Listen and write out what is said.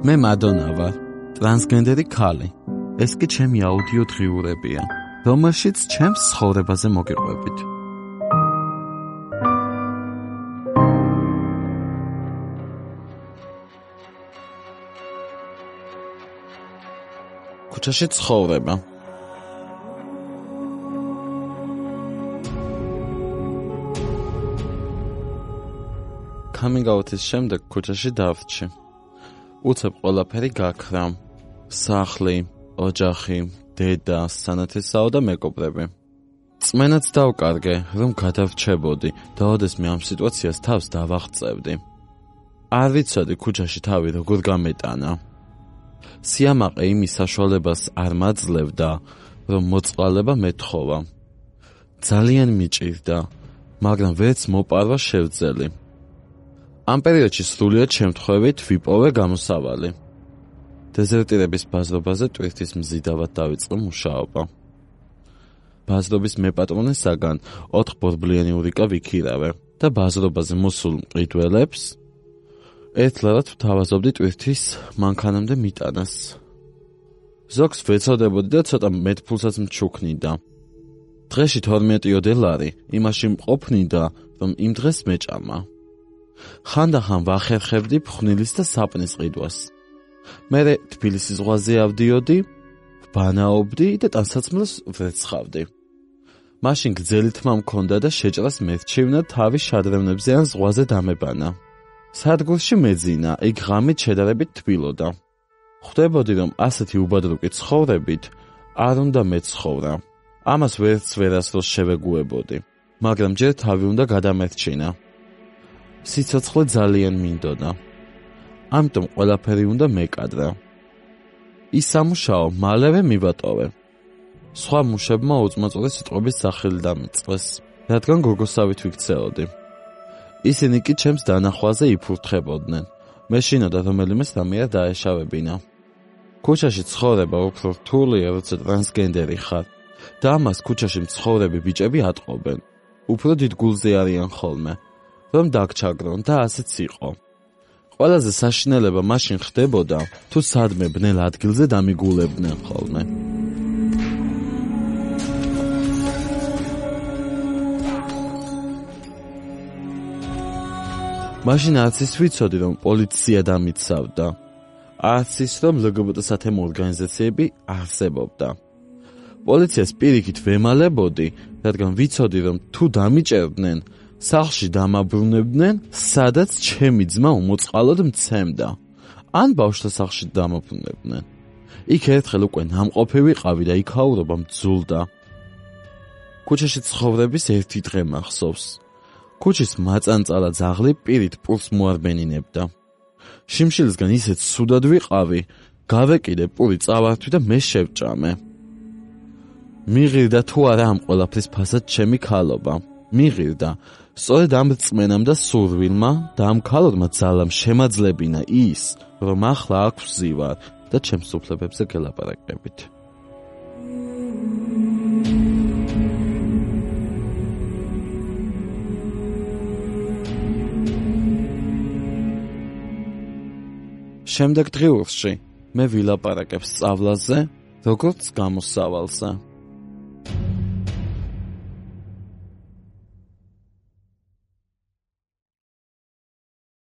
მე მადონა ვარ, ტრანსგენდერი ქალი. ეს კი ჩემი აუდიო დღიურებია, რომელშიც ჩემს ცხოვრებაზე მოგიყვებით. ქუჩაში ცხოვრება. coming out-ის შემდეგ ქუჩაში დავრჩი. უცებ ყველაფერი გაქრა. სახლი, ოჯახი, დედა, სანათლისაო და მეგობრები. წმენაც დავკარგე, რომ გადავრჩებოდი და ოდესმე ამ სიტუაციას თავს დავაღწევდი. არ ვიცოდი ქუჩაში თავი როგორ გამეტანა. სიამაყე იმის საშუალებას არ მაძლევდა, რომ მოწყალება მეთხოვა. ძალიან მიჭირდა, მაგრამ ვერც მოპარვა შევძელი. ამ პერიოდში სრულიად შემთხვევით ვიპოვე გამოსავალი. დეზერტირების ბაზრობაზე ტვირთის მზიდავად დავიწყო მუშაობა. ბაზრობის მეპატრონისაგან 4 ბორბლიანი ურიკა ვიქირავე და ბაზრობაზე მოსულ მყიდველებს ერთლარად ვთავაზობდი ტვირთის მანქანამდე მიტანას. ზოგს ვეცოდებოდი და ცოტა მეტფულსაც მჩუქნიდა. დღეში 12 დოლარი იმაში მყოფნიდა, რომ იმ დღეს მეჭამა. ხანდახან ვახერხებდი ფხვნილის და საპნის ყიდვას. მერე თბილისის ზღვაზე ავდიოდი, ვბანაობდი და ტანსაცმელს ვრეცხავდი. მაშინ გრძელი თმა მქონდა და შეჭრას მერჩივნა თავი შადრევნებზე ან ზღვაზე დამებანა. სადგურში მეძინა, იქ ღამით შედარებით თბილოდა. ხვდებოდი, რომ ასეთი უბადრუკი ცხოვრებით არ უნდა მეცხოვრა. ამას ვერც ვერასდროს შევეგუებოდი, მაგრამ ჯერ თავი უნდა გადამერჩინა. სიცოცხლე ძალიან მინდოდა. ამიტომ ყველაფერი უნდა მეკადრა. ის სამუშაო მალევე მივატოვე. სხვა მუშებმა უწმაწური სიტყვების სახელი დამიწყეს, რადგან გოგოსავით ვიქცეოდი. ისინი კი ჩემს დანახვაზე იფურთხებოდნენ. მე შინოდა რომელიმეს რამეა დაეშავებინა. ქუჩაში ცხოვრება უფრო რთულია, როცა ტრანსგენდერი ხარ და ამას ქუჩაში მცხოვრები ბიჭები ატყობენ. უფრო დიდ გულზე არიან ხოლმე, რომ დაგჩაგრონ და ასეც იყო. ყველაზე საშინელება მაშინ ხდებოდა, თუ სადმე ბნელ ადგილზე დამიგულებდნენ ხოლმე. მაშინ არც ის ვიცოდი, რომ პოლიცია დამიცავდა. არც ის, რომ LGBT სათემო ორგანიზაციები არსებობდა. პოლიციას პირიქით ვემალებოდი, რადგან ვიცოდი, რომ თუ დამიჭერდნენ, სახლში დამაბრუნებდნენ, სადაც ჩემი ძმა უმოწყალოდ მცემდა. ან ბავშვთა სახლში დამაბრუნებდნენ. იქ ერთხელ უკვე ნამყოფი ვიყავი და იქაურობა მძულდა. ქუჩაში ცხოვრების ერთი დღე მახსოვს. ქუჩის მაწანწალა ძაღლი პირით პურს მოარბენინებდა. შიმშილისგან ისეთ სუდად ვიყავი, გავეკიდე პური წავართვი და მე შევჭამე. მიღირდა თუ არა ამ ყველაფრის ფასად ჩემი ქალობა. მიღირდა. სწორედ ამ რწმენამ და სურვილმა და ამ ქალოდმა ძალამ შემაძლებინა ის, რომ ახლა აქ ვზივარ და ჩემს უფლებებზე გელაპარაკებით. შემდეგ დღიურში მე ვილაპარაკებ სწავლაზე, როგორც გამოსავალზე.